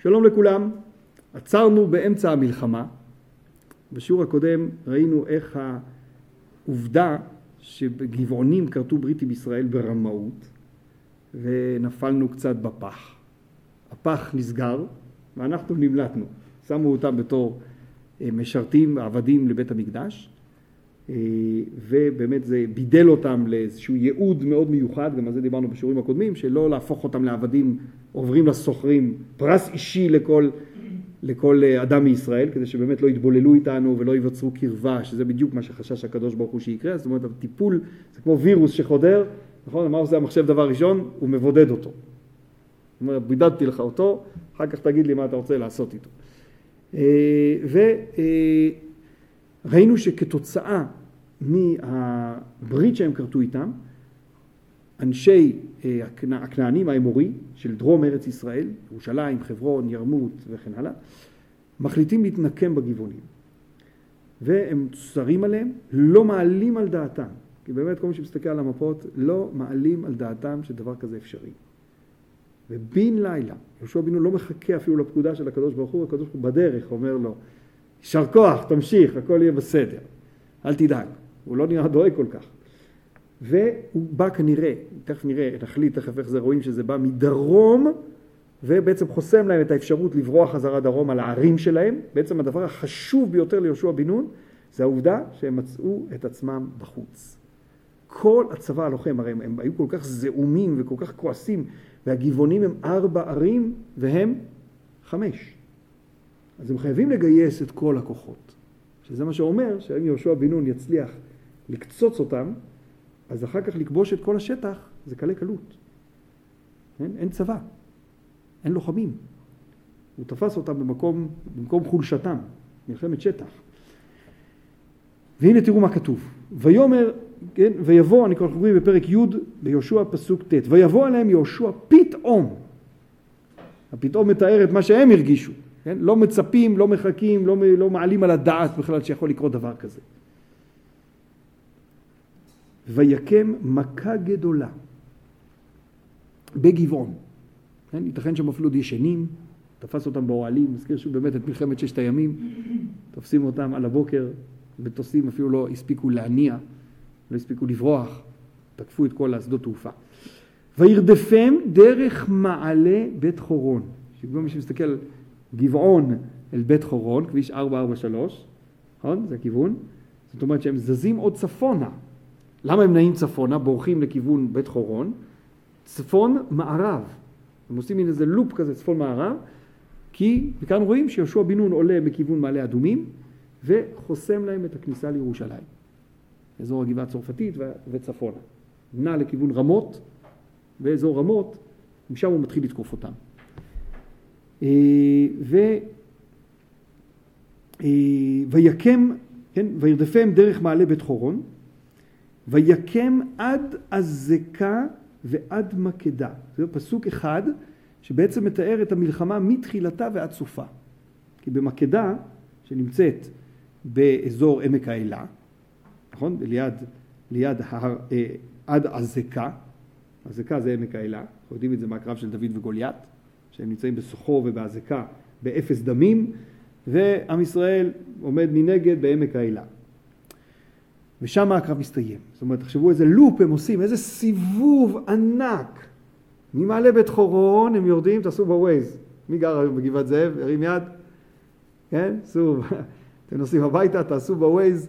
שלום לכולם, עצרנו באמצע המלחמה. בשיעור הקודם ראינו איך העובדה שבגבעונים כרתו ברית עם ישראל ברמאות, ונפלנו קצת בפח. הפח נסגר ואנחנו נמלטנו. שמו אותם בתור משרתים, עבדים לבית המקדש, ובאמת זה בידל אותם לאיזשהו ייעוד מאוד מיוחד, גם על זה דיברנו בשיעורים הקודמים, שלא להפוך אותם לעבדים עוברים לסוחרים, פרס אישי לכל אדם מישראל, כדי שבאמת לא יתבוללו איתנו ולא ייווצרו קרבה, שזה בדיוק מה שחשש הקדוש ברוך הוא שיקרה. זאת אומרת, הטיפול זה כמו וירוס שחודר, נכון? מה עושה המחשב דבר ראשון? הוא מבודד אותו. זאת אומרת, בידדתי לך אותו, אחר כך תגיד לי מה אתה רוצה לעשות איתו. וראינו שכתוצאה מהברית שהם כרתו איתם, אנשי הכנענים האמורי של דרום ארץ ישראל, ירושלים, חברון, ירמות וכן הלאה, מחליטים להתנקם בגבעונים. והם צרים עליהם, לא מעלים על דעתם. כי באמת כל מי שמסתכל על המפות, לא מעלים על דעתם שדבר כזה אפשרי. ובין לילה, יהושע בן נון לא מחכה אפילו לפקודה של הקדוש ברוך הוא, הקדוש ברוך הוא בדרך אומר לו, יישר כוח, תמשיך, הכל יהיה בסדר. אל תדאג. הוא לא נראה דואג כל כך. והוא בא כנראה, תכף נראה, נחליט תכף איך זה, רואים שזה בא מדרום, ובעצם חוסם להם את האפשרות לברוח חזרה דרום על הערים שלהם. בעצם הדבר החשוב ביותר ליהושע בן נון, זה העובדה שהם מצאו את עצמם בחוץ. כל הצבא הלוחם, הרי הם היו כל כך זעומים וכל כך כועסים, והגבעונים הם 4 ערים והם 5. אז הם חייבים לגייס את כל הכוחות. שזה מה שאומר שאם יהושע בן נון יצליח לקצוץ אותם, אז אחר כך לכבוש את כל השטח, זה קלה קלות. אין צבא, אין לוחמים. הוא תפס אותם במקום חולשתם, מלחמת שטח. והנה תראו מה כתוב. ויאמר, כן, ויבוא, אני כבר קוראים בפרק י' ביהושע פסוק ט', ויבוא עליהם יהושע פתאום. הפתאום מתאר את מה שהם הרגישו. כן? לא מצפים, לא מחכים, לא מעלים על הדעת בכלל שיכול לקרות דבר כזה. ויקם מכה גדולה בגבעון. כן? ייתכן שהם אפילו ישנים, תפס אותם באוהלים, מזכיר שהוא באמת את מלחמת 6 הימים, תופסים אותם על הבוקר, מטוסים אפילו לא הספיקו להניע, לא הספיקו לברוח, תקפו את כל השדות תעופה. וירדפם דרך מעלה בית חורון. שכבר מי שמסתכל גבעון אל בית חורון, כביש 443, נכון? זה הכיוון. זאת אומרת שהם זזים עוד צפונה. למה הם נעים צפונה? בורחים לכיוון בית חורון. צפון מערב. הם עושים מין איזה לופ כזה, צפון מערב, כי מכאן רואים שיהושע בן נון עולה מכיוון מעלה אדומים, וחוסם להם את הכניסה לירושלים. אזור הגבעה הצרפתית וצפונה. נע לכיוון רמות, ואזור רמות, משם הוא מתחיל לתקוף אותם. ויקם, כן, וירדפם דרך מעלה בית חורון, ויקם עד עזקה ועד מקדה. זה פסוק אחד שבעצם מתאר את המלחמה מתחילתה ועד סופה. כי במקדה, שנמצאת באזור עמק האלה, נכון? ליד עד עזקה, עזקה זה עמק האלה, אנחנו יודעים את זה מהקרב של דוד וגוליית, שהם נמצאים בסוחו ובעזקה באפס דמים, ועם ישראל עומד מנגד בעמק האלה. ושם הקרב מסתיים. זאת אומרת, תחשבו איזה לופ הם עושים, איזה סיבוב ענק. ממעלה בית חורון הם יורדים, תעשו בווייז. מי גר בגבעת זאב? הרים יד? כן? סוב. אתם נוסעים הביתה, תעשו בווייז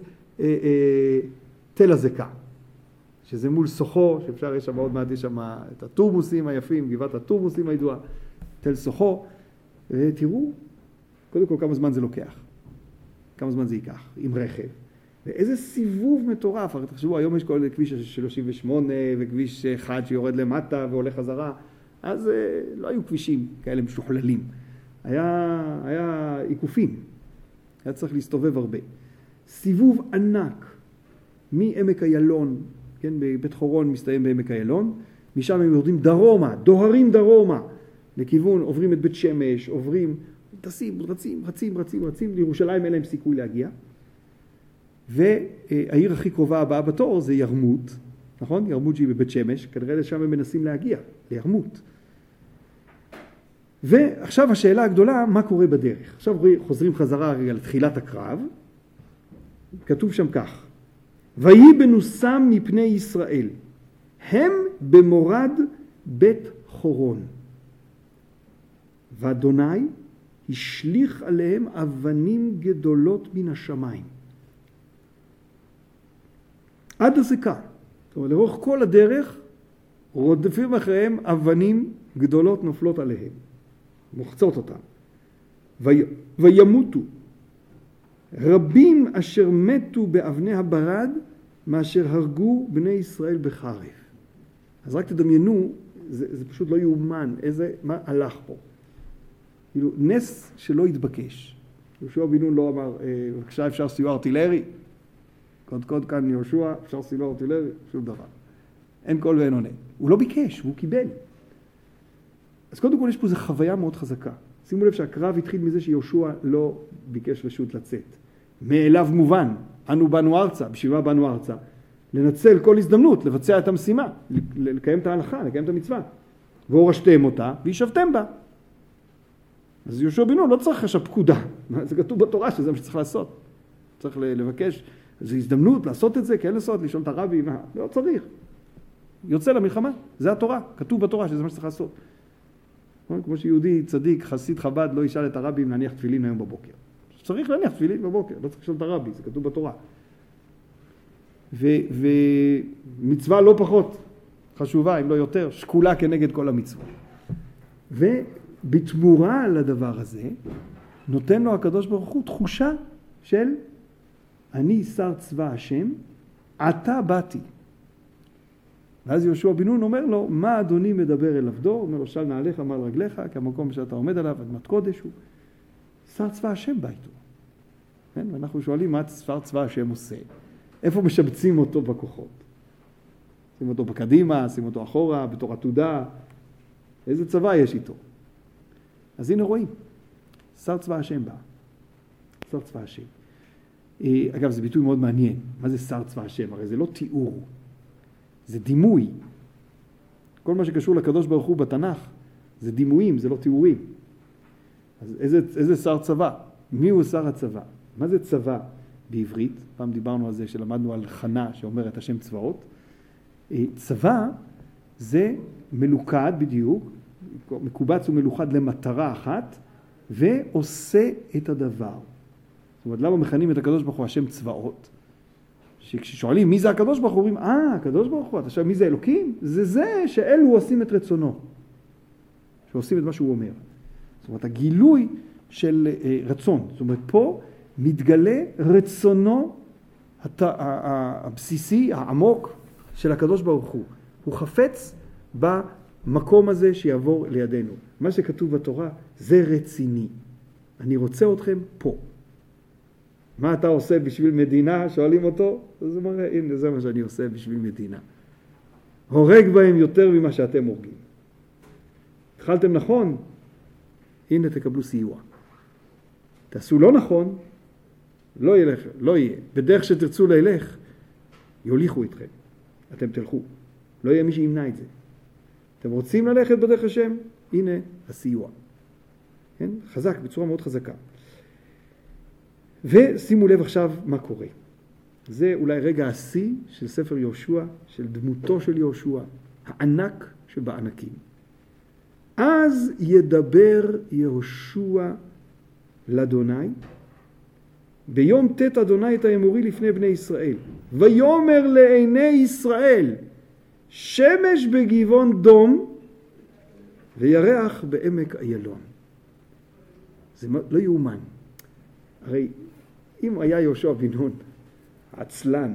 תל עזקה. שזה מול סוחו, שאפשר, יש שם עוד מעט, יש שם את הטורמוסים היפים, גבעת הטורמוסים הידועה, תל סוחו. ותראו, קודם כל כמה זמן זה לוקח. כמה זמן זה ייקח, עם רכב. ואיזה סיבוב מטורף, הרי תחשבו, היום יש כל כביש 38 וכביש 1 שיורד למטה והולך חזרה, אז לא היו כבישים כאלה משוכללים, היה עיקופים, היה צריך להסתובב הרבה. סיבוב ענק מעמק איילון, כן, בבית חורון מסתיים בעמק איילון, משם הם יורדים דרומה, דוהרים דרומה, לכיוון, עוברים את בית שמש, עוברים, טסים, רצים, לירושלים אין להם סיכוי להגיע. והעיר הכי קרובה הבאה בתור זה ירמות, נכון? ירמות שהיא בבית שמש, כנראה לשם הם מנסים להגיע, לירמות. ועכשיו השאלה הגדולה, מה קורה בדרך? עכשיו חוזרים חזרה רגע לתחילת הקרב, כתוב שם כך, ויהי בנוסם מפני ישראל, הם במורד בית חורון, ואדוני השליך עליהם אבנים גדולות מן השמיים. עד הזקה, זאת אומרת, לאורך כל הדרך, רודפים אחריהם אבנים גדולות נופלות עליהם, מוחצות אותם. וימותו, רבים אשר מתו באבני הברד, מאשר הרגו בני ישראל בחרב. אז רק תדמיינו, זה פשוט לא יאומן, מה הלך פה? כאילו, נס שלא התבקש. יהושע בן נון לא אמר, בבקשה אפשר סיוע ארטילרי? קוד כאן יהושע, אפשר סיוע ארטילרי? שום דבר. אין קול ואין עונה. הוא לא ביקש, הוא קיבל. אז קודם כל יש פה איזו חוויה מאוד חזקה. שימו לב שהקרב התחיל מזה שיהושע לא ביקש רשות לצאת. מאליו מובן, אנו באנו ארצה, בשביל מה באנו ארצה? לנצל כל הזדמנות, לבצע את המשימה, לקיים את ההלכה, לקיים את המצווה. והורשתם אותה, וישבתם בה. אז יהושע בן נון לא צריך עכשיו פקודה. זה כתוב בתורה שזה מה שצריך לעשות. צריך לבקש, זו הזדמנות לעשות את זה, כן לעשות, לשאול את הרבי, מה? לא צריך. יוצא למלחמה, זה התורה, כתוב בתורה שזה מה שצריך לעשות. כמו שיהודי צדיק, חסיד חב"ד, לא ישאל את הרבי אם להניח תפילין היום בבוקר. צריך להניח תפילין בבוקר, לא צריך לשאול את הרבי, זה כתוב בתורה. ומצווה לא פחות חשובה, אם לא יותר, שקולה כנגד כל המצווה. ובתמורה לדבר הזה, נותן לו הקדוש ברוך הוא תחושה של אני שר צבא השם, עתה באתי. ואז יהושע בן נון אומר לו, מה אדוני מדבר אל עבדו? אומר לו, של נעליך מעל רגליך, כי המקום שאתה עומד עליו, אדמת קודש הוא. שר צבא השם בא איתו. כן? ואנחנו שואלים, מה שר צבא השם עושה? איפה משבצים אותו בכוחות? שים אותו בקדימה, שים אותו אחורה, בתור עתודה. איזה צבא יש איתו? אז הנה רואים, שר צבא השם בא. שר צבא השם. אגב, זה ביטוי מאוד מעניין. מה זה שר צבא השם? הרי זה לא תיאור. זה דימוי. כל מה שקשור לקדוש ברוך הוא בתנ"ך, זה דימויים, זה לא תיאורים. אז איזה שר צבא? מי הוא שר הצבא? מה זה צבא בעברית? פעם דיברנו על זה שלמדנו על חנה שאומרת השם צבאות. צבא זה מלוכד בדיוק, מקובץ ומלוכד למטרה אחת, ועושה את הדבר. זאת אומרת, למה מכנים את הקדוש ברוך הוא השם צבאות? שכששואלים מי זה הקדוש ברוך הוא, אומרים, הקדוש ברוך הוא, אתה שואל מי זה אלוקים? זה שאלו עושים את רצונו. שעושים את מה שהוא אומר. זאת אומרת, הגילוי של רצון. זאת אומרת, פה מתגלה רצונו הבסיסי, העמוק של הקדוש ברוך הוא. הוא חפץ במקום הזה שיעבור לידינו. מה שכתוב בתורה זה רציני. אני רוצה אתכם פה. מה אתה עושה בשביל מדינה? שואלים אותו. אז הוא אומר, הנה זה מה שאני עושה בשביל מדינה. הורג בהם יותר ממה שאתם הורגים. התחלתם נכון? הנה תקבלו סיוע. תעשו לא נכון, לא ילך, לא יהיה. בדרך שתרצו ללך, יוליכו אתכם. אתם תלכו. לא יהיה מי שימנע את זה. אתם רוצים ללכת בדרך השם? הנה הסיוע. כן? חזק, בצורה מאוד חזקה. ושימו לב עכשיו מה קורה. זה אולי רגע השיא של ספר יהושע, של דמותו של יהושע, הענק שבענקים. אז ידבר יהושע לאדוני, ביום תת אדוני את האמורי לפני בני ישראל, ויאמר לעיני ישראל, שמש בגבעון דום, וירח בעמק איילון. זה לא יאומן. הרי אם היה יהושע בן נון עצלן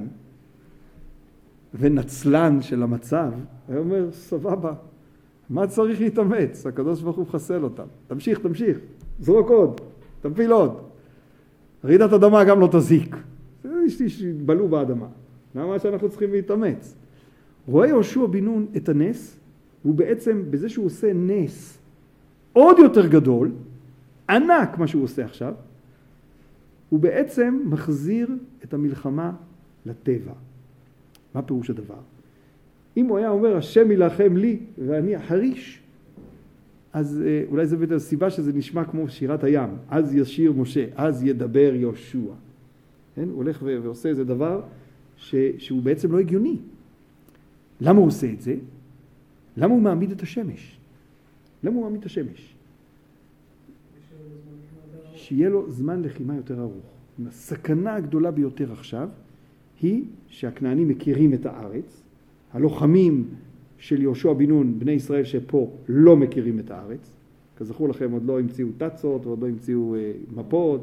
ונצלן של המצב, היה אומר, סבבה, מה צריך להתאמץ? הקדוש ברוך הוא מחסל אותם. תמשיך, זרוק עוד, תפיל עוד. רעידת אדמה גם לא תזיק. בלו באדמה. למה שאנחנו צריכים להתאמץ? רואה יהושע בן נון את הנס, הוא בעצם, בזה שהוא עושה נס עוד יותר גדול, ענק מה שהוא עושה עכשיו, הוא בעצם מחזיר את המלחמה לטבע. מה פירוש הדבר? אם הוא היה אומר, השם ילחם לי ואני אחריש, אז אולי זה באמת הסיבה שזה נשמע כמו שירת הים. אז ישיר משה, אז ידבר יהושע. כן? הוא הולך ועושה איזה דבר שהוא בעצם לא הגיוני. למה הוא עושה את זה? למה הוא מעמיד את השמש? למה הוא מעמיד את השמש? שיהיה לו זמן לחימה יותר ארוך. הסכנה הגדולה ביותר עכשיו היא שהכנענים מכירים את הארץ, הלוחמים של יהושע בן נון, בני ישראל שפה, לא מכירים את הארץ. כזכור לכם, עוד לא המציאו טצות, עוד לא המציאו מפות.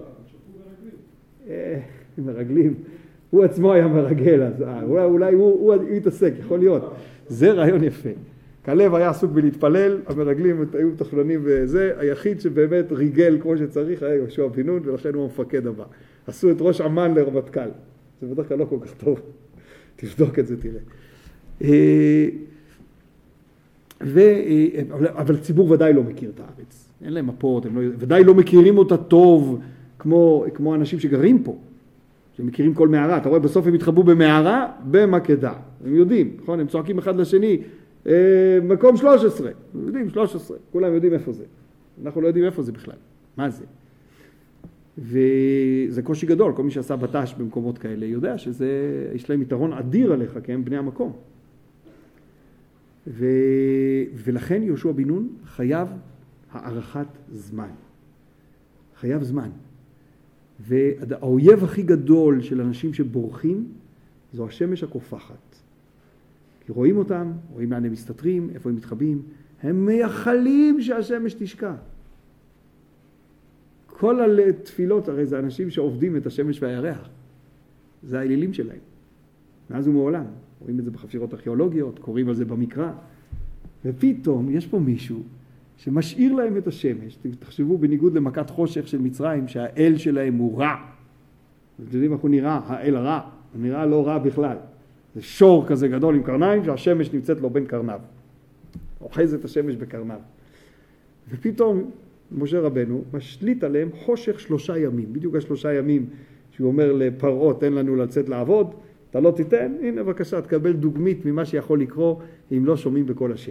מרגלים. הוא עצמו היה מרגל, אז אולי הוא יתעסק, יכול להיות. זה רעיון יפה. כלב היה עסוק בלהתפלל, המרגלים היו מתכננים וזה, היחיד שבאמת ריגל כמו שצריך היה יהושע בן נון, ולכן הוא המפקד הבא. עשו את ראש אמ"ן לרמטכ"ל. זה בדרך כלל לא כל כך טוב. תבדוק את זה, תראה. אבל הציבור ודאי לא מכיר את הארץ. אין להם מפות, הם ודאי לא מכירים אותה טוב כמו אנשים שגרים פה. שמכירים כל מערה. אתה רואה, בסוף הם התחבאו במערה, במקדה. הם יודעים, נכון? הם צועקים אחד לשני. מקום 13, יודעים 13, כולם יודעים איפה זה. אנחנו לא יודעים איפה זה בכלל, מה זה? וזה קושי גדול, כל מי שעשה בט"ש במקומות כאלה יודע שזה, יש להם יתרון אדיר עליך, כי הם בני המקום. ולכן יהושע בן נון חייב הערכת זמן. חייב זמן. והאויב הכי גדול של אנשים שבורחים, זו השמש הקופחת. כי רואים אותם, רואים לאן הם מסתתרים, איפה הם מתחבאים, הם מייחלים שהשמש תשקע. כל התפילות, הרי זה אנשים שעובדים את השמש והירח. זה האלילים שלהם. מאז ומעולם. רואים את זה בחפירות ארכיאולוגיות, קוראים על זה במקרא. ופתאום יש פה מישהו שמשאיר להם את השמש. תחשבו בניגוד למכת חושך של מצרים, שהאל שלהם הוא רע. אתם יודעים איך הוא נראה? האל הרע. הוא נראה לא רע בכלל. זה שור כזה גדול עם קרניים, שהשמש נמצאת לו בין קרניו. אוחז את השמש בקרניו. ופתאום משה רבנו משליט עליהם חושך 3 ימים. בדיוק 3 ימים שהוא אומר לפרעה, תן לנו לצאת לעבוד, אתה לא תיתן, הנה בבקשה, תקבל דוגמית ממה שיכול לקרוא אם לא שומעים בכל השם.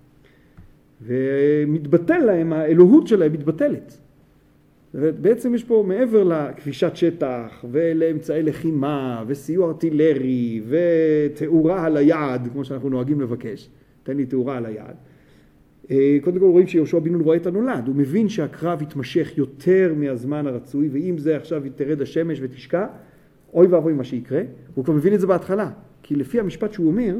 ומתבטל להם, האלוהות שלהם מתבטלת. בעצם יש פה מעבר לכבישת שטח ולאמצעי לחימה וסיוע ארטילרי ותאורה על היעד, כמו שאנחנו נוהגים לבקש, תן לי תאורה על היעד. קודם כל רואים שיהושע בן נון רואה את הנולד, הוא מבין שהקרב יתמשך יותר מהזמן הרצוי, ואם זה עכשיו תרד השמש ותשקע, אוי ואבוי מה שיקרה, הוא כבר מבין את זה בהתחלה, כי לפי המשפט שהוא אומר,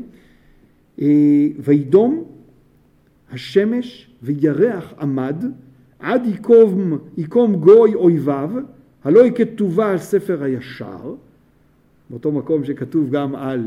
וידום השמש וירח עמד, עד יקום גוי אויביו, הלא היא כתובה על ספר הישר, באותו מקום שכתוב גם על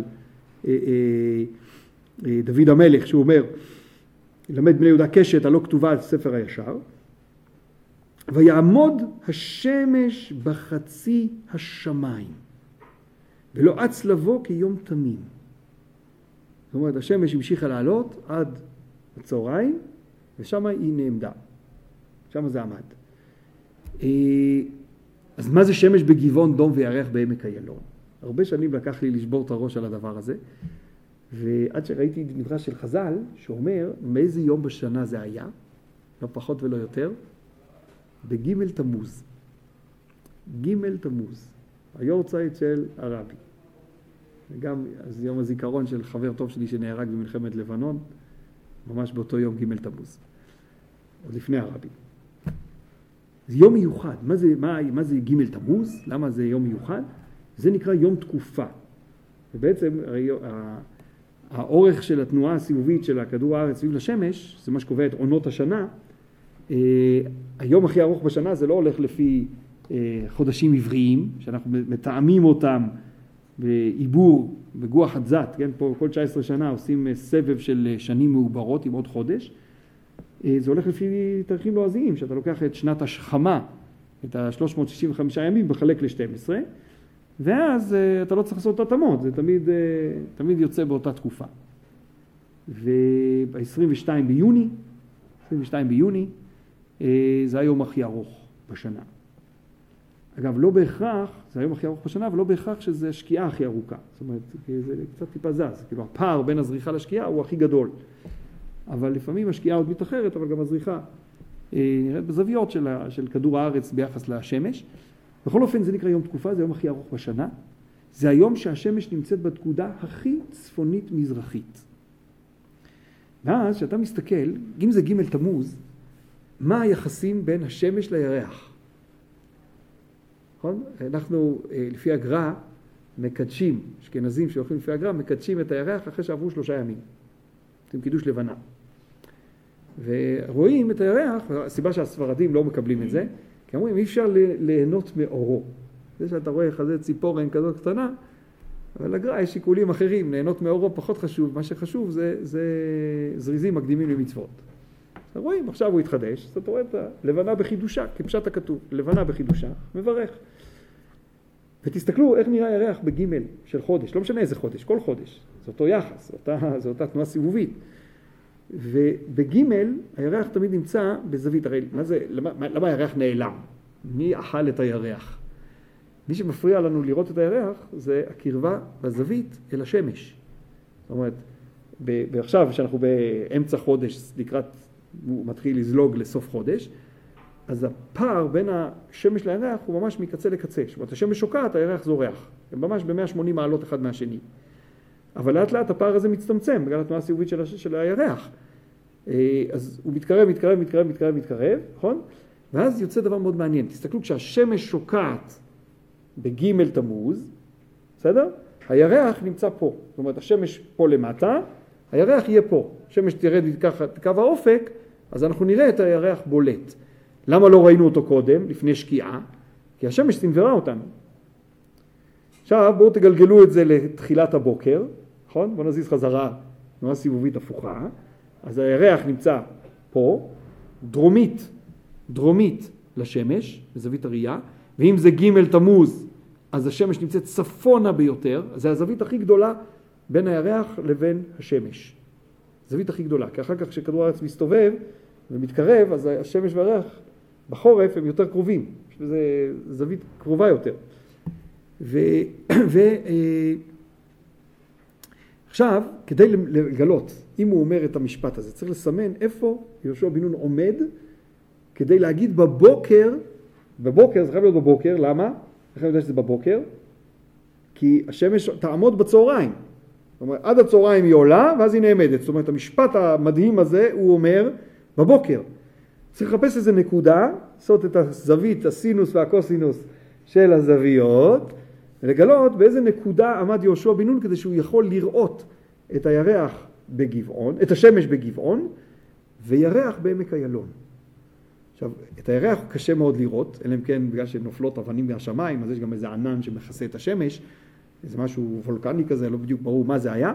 דוד המלך, שהוא אומר, למד בני יהודה קשת, הלא כתובה על ספר הישר, ויעמוד השמש בחצי השמיים, ולא אץ לבוא כיום תמים. זאת אומרת, השמש המשיכה לעלות עד הצהריים, ושם היא נעמדה. שם זה עמד. אז מה זה שמש בגבעון דום וירח בעמק איילון? הרבה שנים לקח לי לשבור את הראש על הדבר הזה, ועד שראיתי מדרש של חז"ל, שאומר מאיזה יום בשנה זה היה, לא פחות ולא יותר, בג' תמוז. ג' תמוז, היורצייט של הרבי. וגם אז יום הזיכרון של חבר טוב שלי שנהרג במלחמת לבנון, ממש באותו יום ג' תמוז, עוד לפני הרבי. זה יום מיוחד. מה זה ג' תמוז? למה זה יום מיוחד? זה נקרא יום תקופה. ובעצם האורך של התנועה הסיבובית של הכדור הארץ סביב לשמש, זה מה שקובע את עונות השנה. היום הכי ארוך בשנה זה לא הולך לפי חודשים עבריים, שאנחנו מתאמים אותם בעיבור, בגוח חדזת, כן? פה כל 19 שנה עושים סבב של שנים מעוברות עם עוד חודש. זה הולך לפי תאריכים לועזיים, שאתה לוקח את שנת השחמה, את ה-365 ימים, בחלק ל-12, ואז אתה לא צריך לעשות התאמות, זה תמיד יוצא באותה תקופה. וב-22 ביוני, זה היום הכי ארוך בשנה. אגב, לא בהכרח, זה היום הכי ארוך בשנה, אבל לא בהכרח שזה השקיעה הכי ארוכה. זאת אומרת, זה קצת טיפה זז, כאילו הפער בין הזריחה לשקיעה הוא הכי גדול. אבל לפעמים השקיעה עוד מתאחרת, אבל גם הזריחה נראית בזוויות של כדור הארץ ביחס לשמש. בכל אופן זה נקרא יום תקופה, זה היום הכי ארוך בשנה. זה היום שהשמש נמצאת בתקודה הכי צפונית מזרחית. ואז כשאתה מסתכל, אם זה ג' תמוז, מה היחסים בין השמש לירח? נכון? אנחנו לפי הגר"א מקדשים, אשכנזים שהולכים לפי הגר"א, מקדשים את הירח אחרי שעברו 3 ימים. זה קידוש לבנה. ורואים את הירח, הסיבה שהספרדים לא מקבלים את זה, כי אומרים אי אפשר ליהנות מאורו. זה שאתה רואה כזה ציפורן כזאת קטנה, אבל לגר"א יש שיקולים אחרים, ליהנות מאורו פחות חשוב, מה שחשוב זה זריזים מקדימים למצוות. אז רואים, עכשיו הוא התחדש, זאת אומרת, לבנה בחידושה, כפשט הכתוב, לבנה בחידושה, מברך. ותסתכלו איך נראה הירח בגימל של חודש, לא משנה איזה חודש, כל חודש, זה אותו יחס, זה אותה תנועה סיבובית. ובגימל הירח תמיד נמצא בזווית, הרי למה הירח נעלם? מי אכל את הירח? מי שמפריע לנו לראות את הירח זה הקרבה בזווית אל השמש. זאת אומרת, עכשיו שאנחנו באמצע חודש, לקראת, הוא מתחיל לזלוג לסוף חודש, אז הפער בין השמש לירח הוא ממש מקצה לקצה. זאת אומרת, השמש שוקעת, הירח זורח. הם ממש ב-180 מעלות אחד מהשני. אבל לאט לאט הפער הזה מצטמצם, בגלל התנועה הסיבובית של הירח. אז הוא מתקרב, נכון? ואז יוצא דבר מאוד מעניין. תסתכלו, כשהשמש שוקעת בג' תמוז, בסדר? הירח נמצא פה. זאת אומרת, השמש פה למטה, הירח יהיה פה. השמש תרד את קו האופק, אז אנחנו נראה את הירח בולט. למה לא ראינו אותו קודם, לפני שקיעה? כי השמש סנוורה אותנו. עכשיו בואו תגלגלו את זה לתחילת הבוקר, נכון? בואו נזיז חזרה, תנועה סיבובית הפוכה. אז הירח נמצא פה, דרומית לשמש, בזווית הראייה, ואם זה ג' תמוז, אז השמש נמצאת צפונה ביותר, אז זה הזווית הכי גדולה בין הירח לבין השמש. זווית הכי גדולה, כי אחר כך כשכדור הארץ מסתובב ומתקרב, אז השמש והירח בחורף הם יותר קרובים, זה זווית קרובה יותר. עכשיו, כדי לגלות, אם הוא אומר את המשפט הזה, צריך לסמן איפה יהושע בן נון עומד, כדי להגיד בבוקר, זה חייב להיות בבוקר, למה? איך אני יודע שזה בבוקר? כי השמש תעמוד בצהריים. זאת אומרת, עד הצהריים היא עולה, ואז היא נעמדת. זאת אומרת, המשפט המדהים הזה, הוא אומר, בבוקר. צריך לחפש איזה נקודה, לעשות את הזווית, הסינוס והקוסינוס של הזוויות, ולגלות באיזה נקודה עמד יהושע בן נון, כדי שהוא יכול לראות את הירח בגבעון, את השמש בגבעון, וירח בעמק איילון. עכשיו, את הירח קשה מאוד לראות, אלא אם כן בגלל שנופלות אבנים מהשמיים, אז יש גם איזה ענן שמכסה את השמש, איזה משהו וולקני כזה, לא בדיוק ברור מה זה היה,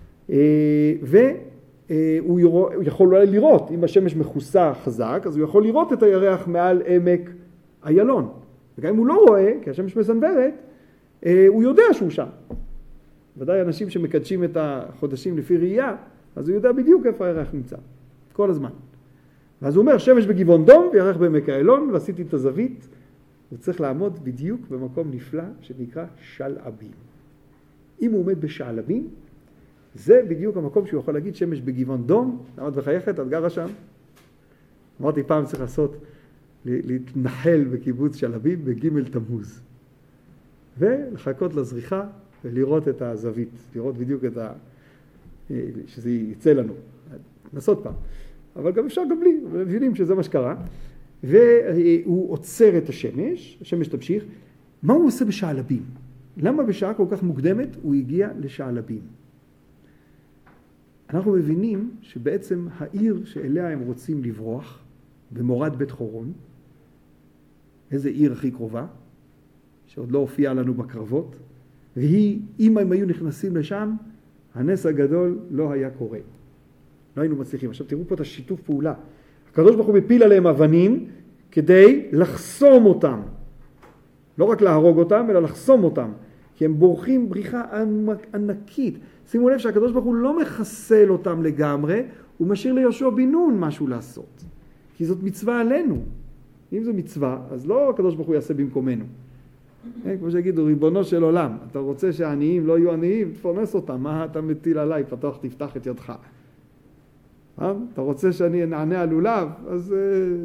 והוא יכול אולי לראות, אם השמש מכוסה חזק, אז הוא יכול לראות את הירח מעל עמק איילון. וגם אם הוא לא רואה, כי השמש מסנוורת, הוא יודע שהוא שם. ודאי אנשים שמקדשים את החודשים לפי ראייה, אז הוא יודע בדיוק איפה הירח נמצא, כל הזמן. ואז הוא אומר, שמש בגבעון דום וירח בעמק איילון, ועשיתי את הזווית, הוא צריך לעמוד בדיוק במקום נפלא שנקרא שלעבים. אם הוא עומד בשעלבים, זה בדיוק המקום שהוא יכול להגיד שמש בגבעון דום, למה את מחייכת, את גרה שם. אמרתי פעם צריך להתנחל בקיבוץ שלעבים בג' תמוז. ולחכות לזריחה ולראות את הזווית, לראות בדיוק שזה יצא לנו. נסות פעם. אבל גם אפשר גם בלי, מבינים שזה מה שקרה. והוא עוצר את השמש, השמש תמשיך. מה הוא עושה בשעלבים? למה בשעה כל כך מוקדמת הוא הגיע לשעלבים? אנחנו מבינים שבעצם העיר שאליה הם רוצים לברוח, במורד בית חורון, איזה עיר הכי קרובה, שעוד לא הופיעה לנו בקרבות, והיא, אם הם היו נכנסים לשם, הנס הגדול לא היה קורה. לא היינו מצליחים. עכשיו תראו פה את השיתוף פעולה. הקדוש ברוך הוא מפיל עליהם אבנים כדי לחסום אותם. לא רק להרוג אותם, אלא לחסום אותם. כי הם בורחים בריחה ענקית. שימו לב שהקדוש ברוך הוא לא מחסל אותם לגמרי, הוא משאיר ליהושע בן נון משהו לעשות. כי זאת מצווה עלינו. אם זו מצווה, אז לא הקדוש ברוך הוא יעשה במקומנו. כמו שיגידו, ריבונו של עולם, אתה רוצה שהעניים לא יהיו עניים, תפרנס אותם, מה אתה מטיל עליי, פתח תפתח את ידך. אתה רוצה שאני נענה על לולב, אז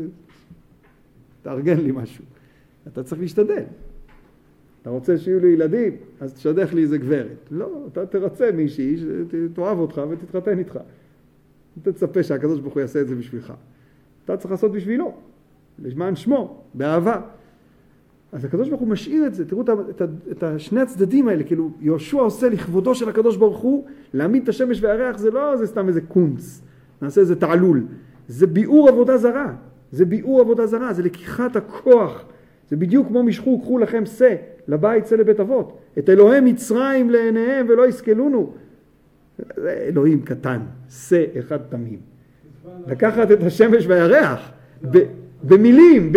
תארגן לי משהו. אתה צריך להשתדל. אתה רוצה שיהיו לי ילדים, אז תשדך לי איזה גברת. לא, אתה תרצה מישהי שתאהב אותך ותתחתן איתך. אתה תצפה שהקדוש ברוך הוא יעשה את זה בשבילך. אתה צריך לעשות בשבילו, לשמן שמו, באהבה. אז הקדוש ברוך הוא משאיר את זה, תראו את שני הצדדים האלה, כאילו יהושע עושה לכבודו של הקדוש ברוך הוא, להעמיד את השמש והירח, זה לא זה סתם איזה קונץ, נעשה איזה תעלול, זה ביאור עבודה זרה, זה ביאור עבודה זרה, זה לקיחת הכוח, זה בדיוק כמו משכו, קחו לכם שא, לבית שא לבית אבות, את אלוהי מצרים לעיניהם ולא יסכלונו, זה אלוהים קטן, שא אחד תמים, לקחת את השמש והירח, במילים,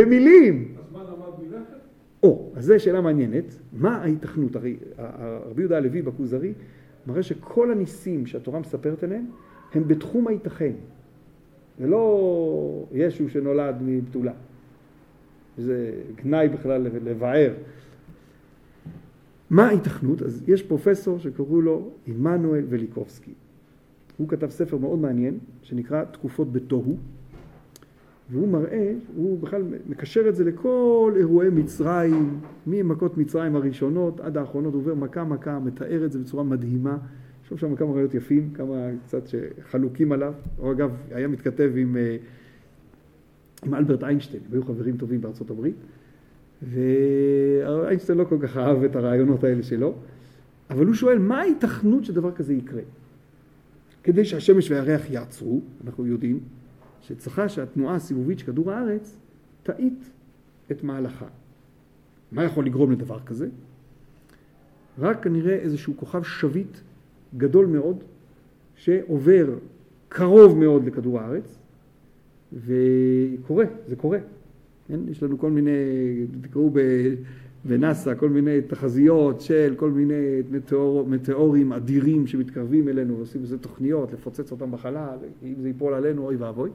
אז זו שאלה מעניינת, מה ההיתכנות? הרי רבי יהודה הלוי בכוזרי מראה שכל הניסים שהתורה מספרת עליהם הם בתחום ההיתכן. זה לא ישו שנולד מבתולה. זה גנאי בכלל לבאר. מה ההיתכנות? אז יש פרופסור שקראו לו עמנואל וליקובסקי. הוא כתב ספר מאוד מעניין שנקרא תקופות בתוהו. והוא מראה, הוא בכלל מקשר את זה לכל אירועי מצרים, ממכות מצרים הראשונות עד האחרונות, הוא עובר מכה, מתאר את זה בצורה מדהימה. יש שם כמה רעיונות יפים, כמה קצת שחלוקים עליו. הוא אגב היה מתכתב עם אלברט איינשטיין, היו חברים טובים בארצות הברית, ואיינשטיין לא כל כך אהב את הרעיונות האלה שלו, אבל הוא שואל, מה ההיתכנות שדבר כזה יקרה? כדי שהשמש והירח יעצרו, אנחנו יודעים, שצריכה שהתנועה הסיבובית של כדור הארץ תאית את מהלכה. מה יכול לגרום לדבר כזה? רק כנראה איזשהו כוכב שביט גדול מאוד שעובר קרוב מאוד לכדור הארץ וקורה, זה קורה. כן? יש לנו כל מיני, תקראו בנאסא, כל מיני תחזיות של כל מיני מטאורים אדירים שמתקרבים אלינו ועושים בזה תוכניות, לפוצץ אותם בחלל, אם זה ייפול עלינו, אוי ואבוי.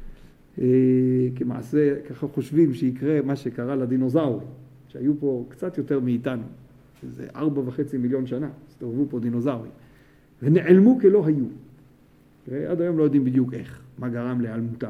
כמעשה, ככה חושבים שיקרה מה שקרה לדינוזאורים, שהיו פה קצת יותר מאיתנו, שזה 4.5 מיליון שנה, הסתובבו פה דינוזאורים, ונעלמו כלא היו. ועד היום לא יודעים בדיוק איך, מה גרם להיעלמותם.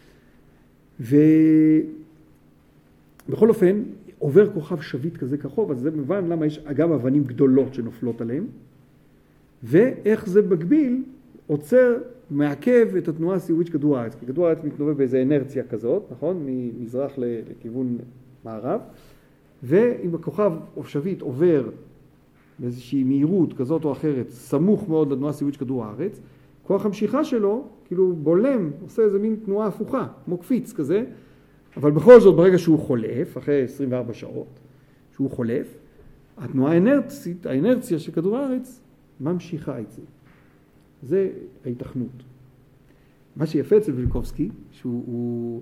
ובכל אופן, עובר כוכב שביט כזה כחוב, אז זה מובן למה יש אגב אבנים גדולות שנופלות עליהם, ואיך זה בגביל עוצר, מעכב את התנועה הסיבובית של כדור הארץ, כי כדור הארץ מתנובב באיזו אנרציה כזאת, נכון? ממזרח לכיוון מערב, ואם הכוכב או שביט עובר באיזושהי מהירות כזאת או אחרת, סמוך מאוד לתנועה הסיבובית של כדור הארץ, כוח המשיכה שלו כאילו בולם, עושה איזה מין תנועה הפוכה, כמו קפיץ כזה, אבל בכל זאת ברגע שהוא חולף, אחרי 24 שעות, שהוא חולף, התנועה האנרציה של כדור הארץ ממשיכה את זה. זה ההיתכנות. מה שיפה אצל וילקובסקי, שהוא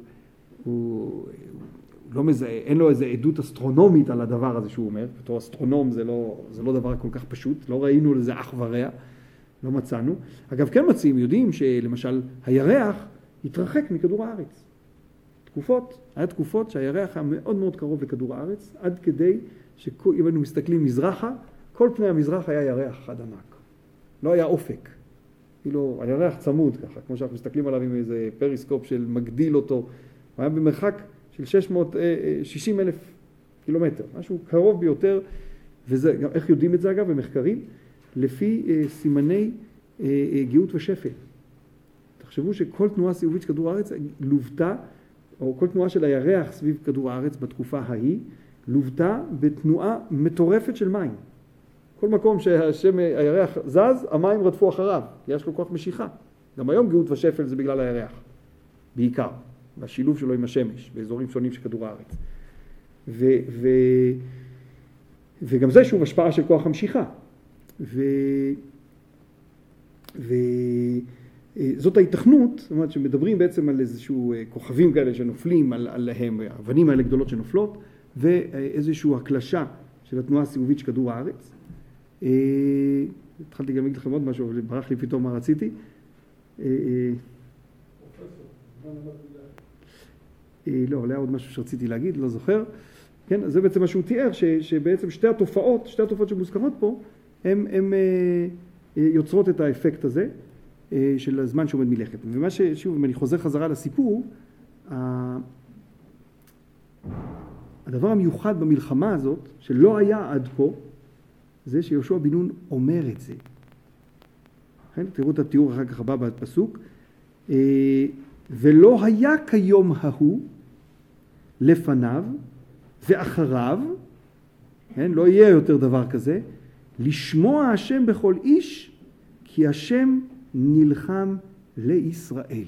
לא מזהה, אין לו איזו עדות אסטרונומית על הדבר הזה שהוא אומר, בתור אסטרונום זה לא דבר כל כך פשוט, לא ראינו לזה אח ורע, לא מצאנו. אגב, כן מצאים, יודעים שלמשל הירח התרחק מכדור הארץ. היה תקופות שהירח היה מאוד מאוד קרוב לכדור הארץ, עד כדי שאם היינו מסתכלים מזרחה, כל פני המזרח היה ירח אחד ענק. לא היה אופק. כאילו, הירח צמוד ככה, כמו שאנחנו מסתכלים עליו עם איזה פריסקופ של מגדיל אותו, הוא היה במרחק של 660,000 קילומטר, משהו קרוב ביותר, וזה, גם איך יודעים את זה אגב במחקרים? לפי סימני גאות ושפל. תחשבו שכל תנועה סיבובית של כדור הארץ לוותה, או כל תנועה של הירח סביב כדור הארץ בתקופה ההיא, לוותה בתנועה מטורפת של מים. כל מקום שהירח זז, המים רדפו אחריו, כי יש לו כוח משיכה. גם היום גאות ושפל זה בגלל הירח, בעיקר, והשילוב שלו עם השמש, באזורים שונים של כדור הארץ. וגם זה שוב השפעה של כוח המשיכה. זאת ההיתכנות, זאת אומרת שמדברים בעצם על איזשהו כוכבים כאלה שנופלים עליהם, האבנים האלה גדולות שנופלות, ואיזשהו הקלשה של התנועה הסיבובית של כדור הארץ. התחלתי גם להגיד לכם עוד משהו, אבל ברח לי פתאום מה רציתי. לא, היה עוד משהו שרציתי להגיד, לא זוכר. כן, זה בעצם מה שהוא תיאר, שבעצם שתי התופעות שמוזכרות פה, הן יוצרות את האפקט הזה. של הזמן שעומד מלכת. ומה ששוב, אם אני חוזר חזרה לסיפור, הדבר המיוחד במלחמה הזאת, שלא היה עד כה, זה שיהושע בן נון אומר את זה. תראו את התיאור אחר כך הבא בפסוק. ולא היה כיום ההוא לפניו ואחריו, לא יהיה יותר דבר כזה, לשמוע השם בכל איש, כי השם נלחם לישראל.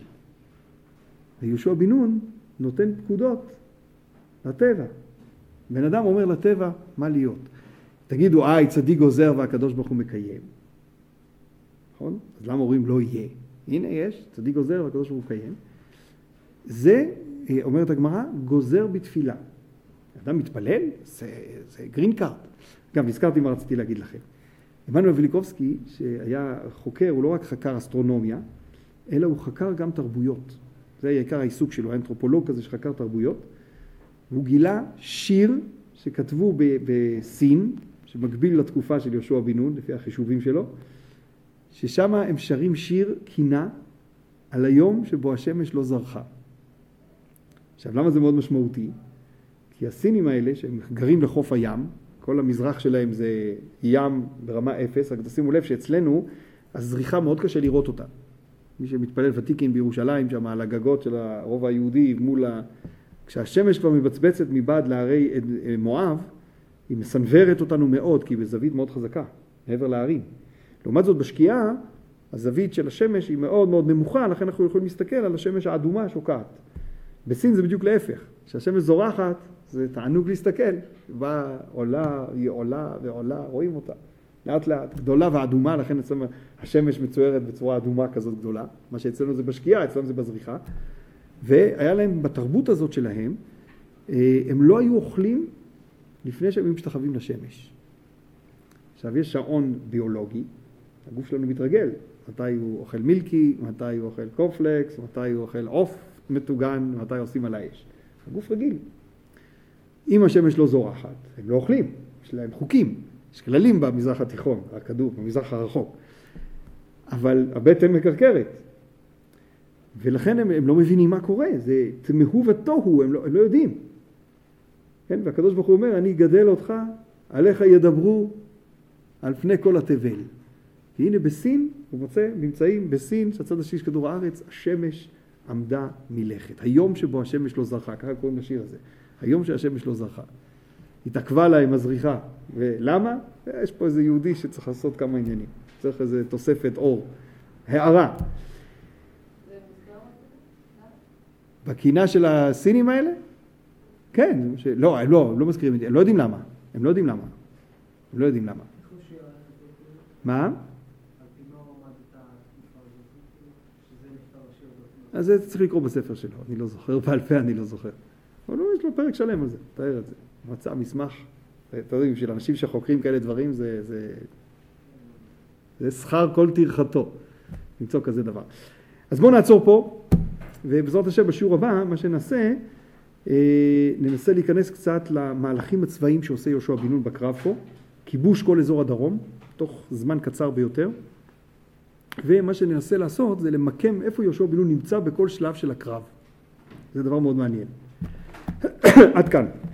ויהושע בן נון נותן פקודות לטבע. בן אדם אומר לטבע מה להיות. תגידו, צדיק גוזר והקדוש ברוך הוא מקיים. נכון? אז למה אומרים לא יהיה? הנה יש, צדיק גוזר והקדוש ברוך הוא מקיים. זה, אומרת הגמרא, גוזר בתפילה. אדם מתפלל, זה גרין קארד. גם הזכרתי מה רציתי להגיד לכם. עמנואל ויליקובסקי, שהיה חוקר, הוא לא רק חקר אסטרונומיה, אלא הוא חקר גם תרבויות. זה היה עיקר העיסוק שלו, האנתרופולוג כזה שחקר תרבויות. והוא גילה שיר שכתבו בסין, שמקביל לתקופה של יהושע בן נון, לפי החישובים שלו, ששם הם שרים שיר קינה על היום שבו השמש לא זרחה. עכשיו, למה זה מאוד משמעותי? כי הסינים האלה, שהם גרים לחוף הים, כל המזרח שלהם זה ים ברמה 0, רק תשימו לב שאצלנו הזריחה מאוד קשה לראות אותה. מי שמתפלל ותיקין בירושלים, שם על הגגות של הרובע היהודי, כשהשמש כבר מבצבצת מבעד להרי מואב, היא מסנוורת אותנו מאוד, כי היא בזווית מאוד חזקה, מעבר להרים. לעומת זאת, בשקיעה, הזווית של השמש היא מאוד מאוד נמוכה, לכן אנחנו יכולים להסתכל על השמש האדומה שוקעת. בסין זה בדיוק להפך. כשהשמש זורחת, זה תענוג להסתכל. באה, עולה, היא עולה ועולה, רואים אותה. לאט לאט, גדולה ואדומה, לכן אצלנו השמש מצוירת בצורה אדומה כזאת גדולה. מה שאצלנו זה בשקיעה, אצלנו זה בזריחה. והיה להם, בתרבות הזאת שלהם, הם לא היו אוכלים לפני שהם משתחווים לשמש. עכשיו, יש שעון ביולוגי, הגוף שלנו מתרגל. מתי הוא אוכל מילקי, מתי הוא אוכל קורפלקס, מתי הוא אוכל עוף מטוגן, מתי עושים על האש. הגוף רגיל. אם השמש לא זורחת, הם לא אוכלים, יש להם חוקים, יש כללים במזרח התיכון, הכדור, במזרח הרחוק. אבל הבטן מקרקרת. ולכן הם לא מבינים מה קורה, זה תמהו ותוהו, הם לא יודעים. כן? והקדוש ברוך הוא אומר, אני אגדל אותך, עליך ידברו על פני כל התבל. כי הנה בסין, הוא מוצא ממצאים בסין, שהצד השני של כדור הארץ, השמש עמדה מלכת. היום שבו השמש לא זרחה, ככה קוראים לשיר הזה. היום שהשמש לא זרחה. התעכבה לה עם הזריחה. ולמה? יש פה איזה יהודי שצריך לעשות כמה עניינים. צריך איזה תוספת אור. הערה. זה מוזכר? בקינה של הסינים האלה? כן. לא, הם לא מזכירים את זה. הם לא יודעים למה. הם לא יודעים למה. הם לא יודעים למה. מה? אז זה צריך לקרוא בספר שלו, אני לא זוכר, בעל פה אני לא זוכר. אבל לא, יש לו פרק שלם על זה, תאר את זה. מצא מסמך, אתה יודעים, בשביל אנשים שחוקרים כאלה דברים, זה שכר כל טרחתו, למצוא כזה דבר. אז בואו נעצור פה, ובעזרת השם בשיעור הבא, מה שנעשה, ננסה להיכנס קצת למהלכים הצבאיים שעושה יהושע בן נון בקרב פה, כיבוש כל אזור הדרום, תוך זמן קצר ביותר, ומה שננסה לעשות זה למקם איפה יהושע בן נון נמצא בכל שלב של הקרב. זה דבר מאוד מעניין. עד כאן.